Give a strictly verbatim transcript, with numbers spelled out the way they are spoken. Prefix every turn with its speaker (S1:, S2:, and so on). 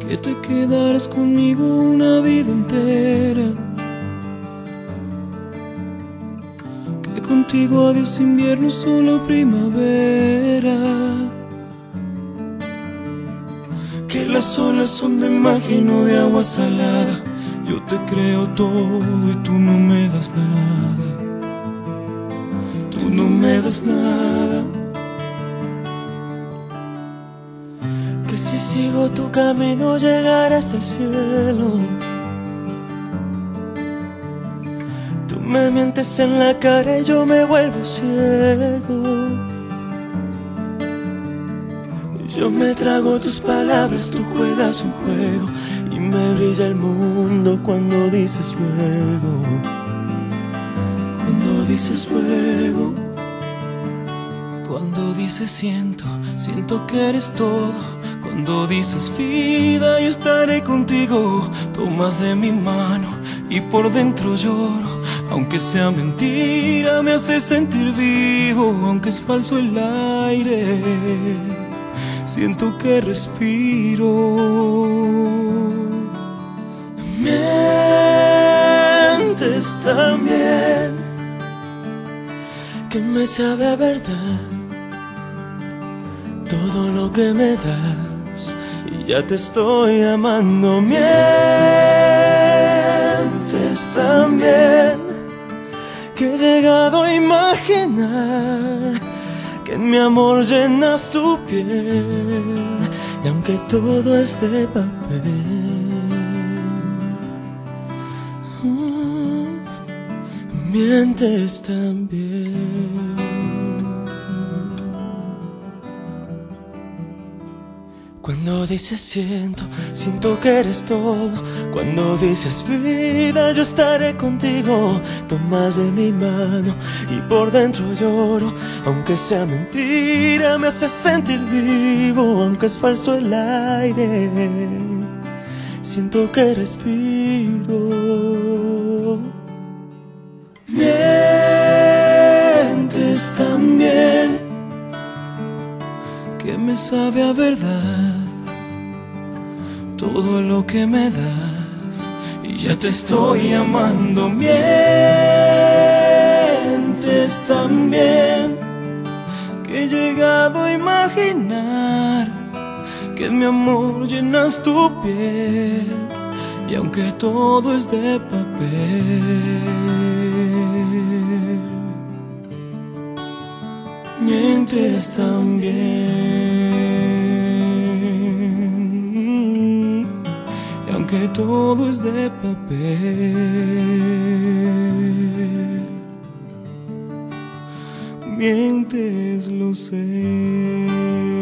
S1: que te quedarás conmigo una vida entera, que contigo adiós invierno, solo primavera, que las olas son de magia y no de agua salada. Yo te creo todo y tú no me das nada, tú no me das nada.
S2: Que si sigo tu camino llegaré hasta el cielo. Tú me mientes en la cara y yo me vuelvo ciego. Yo me trago tus palabras, tú juegas un juego y me brilla el mundo cuando dices luego. Cuando dices luego.
S1: Cuando dices siento, siento que eres todo. Cuando dices vida, yo estaré contigo. Tomas de mi mano y por dentro lloro. Aunque sea mentira, me hace sentir vivo. Aunque es falso el aire, siento que respiro.
S2: Mientes tan bien que me sabe a verdad todo lo que me das, y ya te estoy amando. Mientes tan bien que he llegado a imaginar que en mi amor llenas tu piel, y aunque todo es de papel, mm, mientes tan bien. Cuando dices siento, siento que eres todo. Cuando dices vida, yo estaré contigo. Tomas de mi mano y por dentro lloro. Aunque sea mentira, me hace sentir vivo. Aunque es falso el aire, siento que respiro.
S1: Mientes tan bien que me sabe a verdad todo lo que me das, y ya te estoy amando. Mientes tan bien que he llegado a imaginar que en mi amor llenas tu piel, y aunque todo es de papel, mientes tan bien. Y aunque todo es de papel, mientes, lo sé.